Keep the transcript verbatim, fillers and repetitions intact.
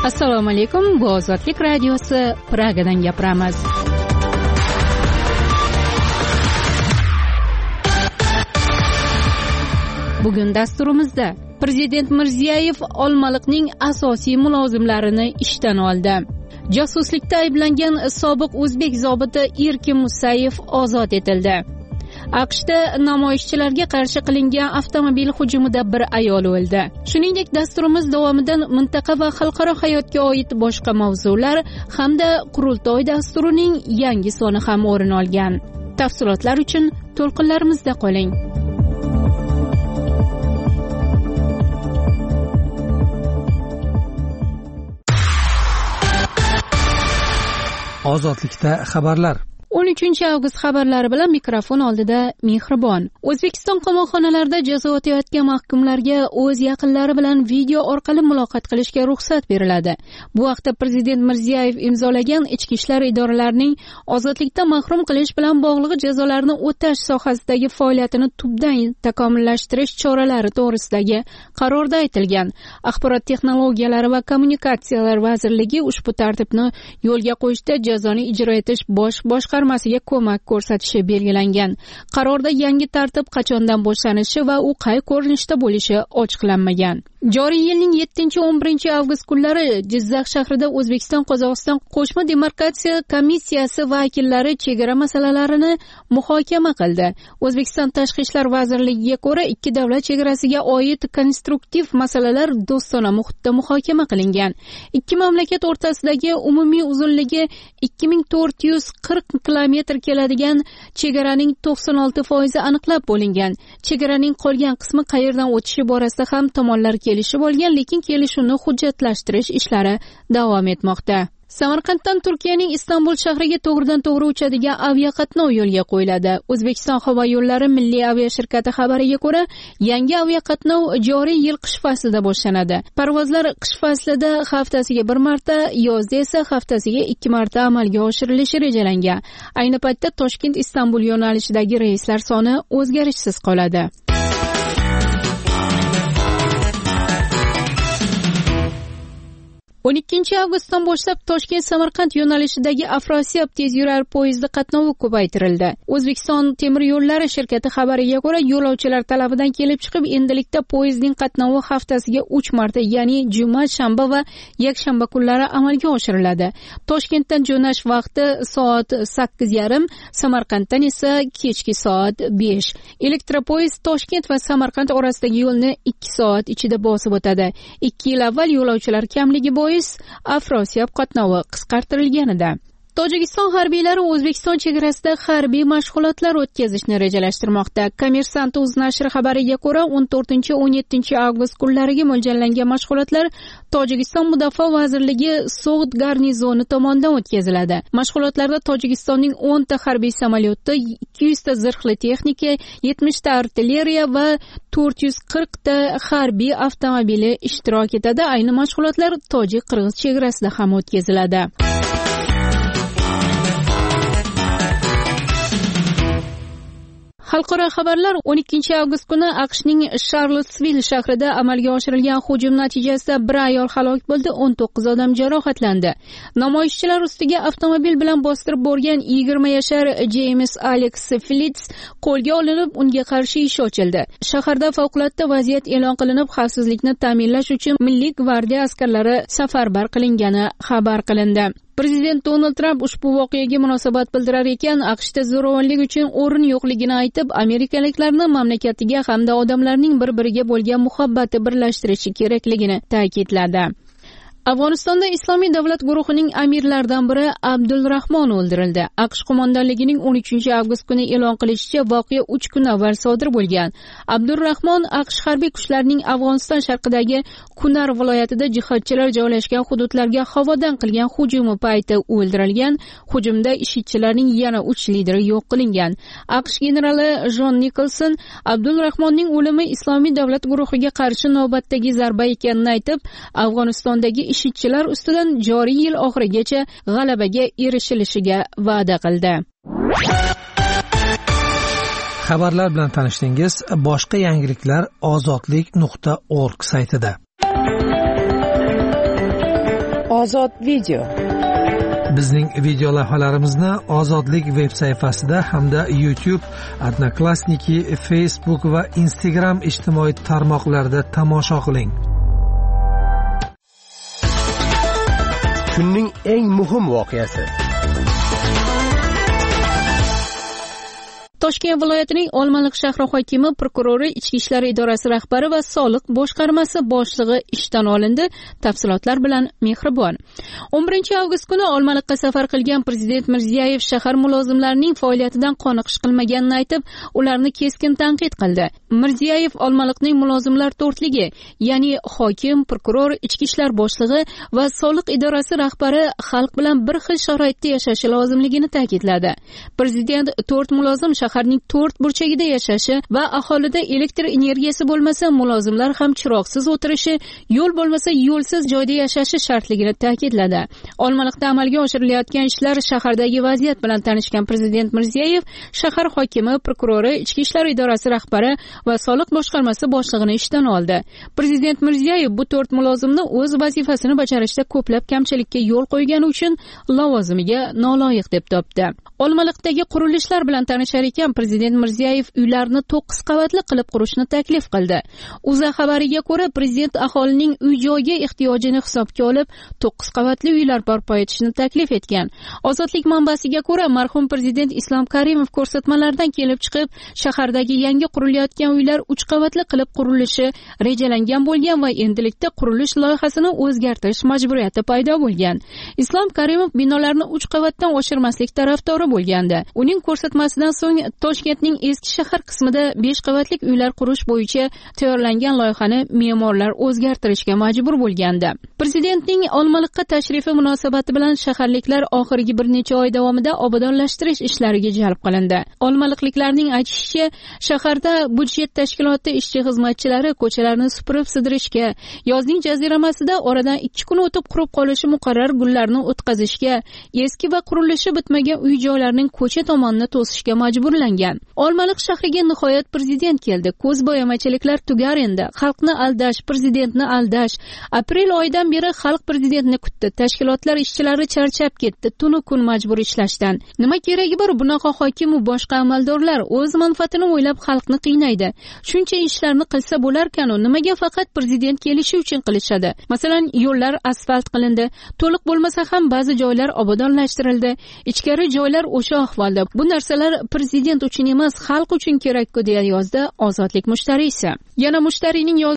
Assalomu alaykum. Bu Ozodlik radiosi, Pragadan gapiramiz. Bugun dasturimizda Prezident Mirziyoyev Olmaliqning asosiy mulozimlarini ishdan oldi. Josuslikda ayblangan sobiq o'zbek zobiti Erkin Musayev ozod etildi. AQShda namoyishchilarga qarshi qilingan avtomobil hujumida bir ayol o'ldi. Shuningdek, dasturimiz davomidan mintaqa va xalqaro hayotga oid boshqa mavzular hamda qurultoy dasturining yangi soni ham o'rin olgan. Tafsilotlar uchun to'lqinlarimizda qoling. Ozodlikda xabarlar. o'n uchinchi avgust xabarlari bilan mikrofon oldida Mehribon. O'zbekiston qamoqxonalarida jazo o'tayotgan mahkumlarga o'z yaqinlari bilan video orqali muloqot qilishga ruxsat beriladi. Bu haqda Prezident Mirziyoyev imzolagan ichki ishlar idoralarining ozodlikdan mahrum qilish bilan bog'liq jazolarni o'tash sohasidagi faoliyatini tubdan takomillashtirish choralari to'g'risidagi qarorda aytilgan. Axborot texnologiyalari va kommunikatsiyalar vazirligi ushbu tartibni yo'lga qo'yishda jazoni ijro etish bosh boshqarmasiga ko'mak ko'rsatishi belgilangan. Qarorda yangi tartib qachondan boshlanishi va u qay ko'rinishda bo'lishi ochiqlanmagan. Joriy yilning yettinchi o'n birinchi avgust kunlari Jizzax shahrida O'zbekiston-Qozog'iston qo'shma demarkatsiya komissiyasi vakillari chegara masalalarini muhokama qildi. O'zbekiston Tashqi ishlar vazirligiga ko'ra, ikki davlat chegarasiga oid konstruktiv masalalar do'stona muhitda muhokama qilingan. Ikki mamlakat o'rtasidagi umumiy uzunligi ikki ming to'rt yuz qirq kilometr keladigan chegaraning to'qson olti foizi aniqlab bo'lingan. Chegaraning qolgan qismi qayerdan o'tishi borasida ham tomonlar kelishib olgan, lekin kelishuvni hujjatlashtirish ishlari davom etmoqda. Samarqanddan Turkiyaning Istanbul shahriga to'g'ridan to'g'ri uchadigan aviaqatnov yo'lga qo'yiladi. O'zbekiston havo yo'llari milliy aviashirkati xabariga ko'ra, yangi aviaqatnov joriy yil qish faslida boshlanadi. Parvozlar qish faslida haftasiga bir marta, yozda esa haftasiga ikki marta amalga oshirilishi rejalangan. Ayni paytda Toshkent-Istanbul yo'nalishidagi reyslar soni o'zgarishsiz qoladi. o'n ikkinchi avgustdan boshlab Toshkent-Samarqand yo'nalishidagi Afrosiyab tezyurar poyezdi qatnovi ko'paytirildi. O'zbekiston temir yo'llari shirkati xabariga ko'ra, yo'lovchilar talabidan kelib chiqib, endilikda poyezdning qatnovi haftasiga uch marta, ya'ni juma, shanba va yakshanba kunlari amalga oshiriladi. Toshkentdan jo'nash vaqti soat sakkiz yarim, Samarqanddan esa kechki soat besh. Elektropoyezd Toshkent va Samarqand orasidagi yo'lni ikki soat ichida bosib o'tadi. ikki yil avval yo'lovchilar kamligi bo'yicha Afrosiyab qatnovi qisqartirilganida. Tojikiston harbiylari O'zbekiston chegarasida harbiy mashg'ulotlar o'tkazishni rejalashtirmoqda. Kommersant.uz nashri xabariga ko'ra, o'n to'rtinchi o'n yettinchi avgust kunlariga mo'ljallangan mashg'ulotlar Tojikiston Mudofaa vazirligi So'g'd garnizoni tomonidan o'tkaziladi. Mashg'ulotlarda Tojikistonning o'nta harbiy samolyoti, ikki yuzta zirhli texnika, yetmishta artilleriya va to'rt yuz qirqta harbiy avtomobili ishtirok etadi. Ayni mashg'ulotlar tojik-qirg'iz chegarasida ham o'tkaziladi. Xalqaro xabarlar. o'n ikkinchi avgust kuni AQShning Charlottesville shahrida amalga oshirilgan hujum natijasida bir ayol halok bo'ldi, o'n to'qqiz odam jarohatlandi. Namoyishchilar ustiga avtomobil bilan bostirib borgan yigirma yashar James Alex Phillips qo'lga olinib, unga qarshi ish ochildi. Shaharda favqulodda vaziyat e'lon qilinib, xavfsizlikni ta'minlash uchun Milliy gvardiya askarlari safarbar qilingani xabar qilindi. Prezident Donald Trump ushbu voqeaga munosabat bildirar ekan, AQShda zo'ravonlik uchun o'rin yo'qligini aytib, amerikaliklarni mamlakatiga hamda odamlarning bir-biriga bo'lgan muhabbati birlashtirishi kerakligini ta'kidladi. Afg'onistonda Islomiy davlat guruhining amirlaridan biri Abdulrahmon o'ldirildi. AQSh qo'mondonligining o'n uchinchi avgust kuni e'lon qilishicha, voqea uch kun avval sodir bo'lgan. Abdulrahmon AQSh harbiy kuchlarining Afg'oniston sharqidagi Kunar viloyatida jihodchilar joylashgan hududlarga havodan qilgan hujumi payti o'ldirilgan. Hujumda IShIDchilarning yana uch lideri yo'q qilingan. AQSh generali Jon Nikolson Abdulrahmonning o'limi Islomiy davlat guruhiga qarshi navbatdagi zarba ekanini aytib, Afg'onistondagi IShIDchilar ustidan joriy yil oxirigacha g'alabaga erishilishiga va'da qildi. Xabarlar bilan tanishdingiz. Boshqa yangiliklar ozodlik nuqta org saytida. Ozod video. Bizning video lavhalarimizni Ozodlik veb sayfasida hamda YouTube, Odnoklassniki, Facebook va Instagram ijtimoiy tarmoqlarida tomosha qiling. Kunning eng muhim voqeasi. Toshkent viloyatining Olmaliq shahri hokimi, prokurori, Ichki ishlar idorasi rahbari va soliq boshqarmasi boshlig'i ishdan olindi. Tafsilotlar bilan Mehribon. o'n birinchi avgust kuni Olmaliqqa safar qilgan Prezident Mirziyoyev shahar mulozimlarining faoliyatidan qoniqish qilmaganini aytib, ularni keskin tanqid qildi. Mirziyoyev Olmaliqning mulozimlar to'rtligi, ya'ni hokim, prokuror, Ichki ishlar boshlig'i va soliq idorasi rahbari xalq bilan bir xil sharoitda yashashi lozimligini ta'kidladi. Prezident to'rt mulozim shaharning to'rt burchagida yashashi va aholida elektr energiyasi bo'lmasa, mulozimlar ham chiroqsiz o'tirishi, yo'l bo'lmasa yo'lsiz joyda yashashi shartligini ta'kidladi. Olmaliqda amalga oshirilayotgan ishlar, shahardagi vaziyat bilan tanishgan Prezident Mirziyoyev shahar hokimi, prokurori, Ichki ishlar idorasi rahbari va soliq boshqarmasi boshlig'ini ishdan oldi. Prezident Mirziyoyev bu to'rt mulozimni o'z vazifasini bajarishda ko'plab kamchilikka yo'l qo'ygani uchun lavozimiga noloyiq deb topdi. Olmaliqdagi qurilishlar bilan tanishar ekan, Prezident Mirziyoyev uylarni to'qqiz qavatli qilib qurishni taklif qildi. O'zA xabariga ko'ra, prezident aholining uy-joyga ehtiyojini hisobga olib, to'qqiz qavatli uylar barpo etishni taklif etgan. Ozodlik manbasiga ko'ra, marhum prezident Islom Karimov ko'rsatmalaridan kelib chiqib, shahardagi yangi qurilayotgan uylar uch qavatli qilib qurilishi rejalangan bo'lgan va endilikda qurilish loyihasini o'zgartirish majburiyati paydo bo'lgan. Islom Karimov binolarni uch qavatdan oshirmaslik tarafdori bo'lgandi. Uning ko'rsatmasidan so'ng Toshkentning eski shahar qismida besh qavatlik uylar qurish bo'yicha tayyorlangan loyihani me'morlar o'zgartirishga majbur bo'lgandi. Prezidentning Olmaliqqa tashrifi munosabati bilan shaharliklar oxirgi bir necha oy davomida obodonlashtirish ishlariga jalb qilindi. Olmaliqliklarning aytishicha, shaharda budjet tashkiloti ishchi xizmatchilari ko'chalarni supurib sidirishga, yozning jaziramasida oradan ikki kun o'tib qurib qolishi muqarrar gullarni o'tkazishga, eski va qurilishi bitmagan uy-joylarning ko'cha tomonini to'sishga majburlangan. Olmaliq shahriga nihoyat prezident keldi. Ko'zbo'yamachiliklar tugar endi. Xalqni aldash, prezidentni aldash. Aprel oyidan beri xalq prezidentni kutdi. Tashkilotlar ishchilari charchab ketdi. Tunu kun majbur ishlashdan. Nima keragi bor bunaqa hokim va boshqa amaldorlar o'z manfaatini o'ylab xalqni qiynaydi. Shuncha ishlarni qilsa bo'larkan-u, nimaga faqat prezident kelishi uchun qilishadi? Masalan, yo'llar asfalt qilindi. To'liq bo'lmasa ham ba'zi joylar obodonlashtirildi. Ichkari joylar o'sha ahvolda. Bu narsalar prezident uchun emas, xalq uchun kerak-ku, deya yozdi Ozodlik mushtariysi. Yana mushtariyning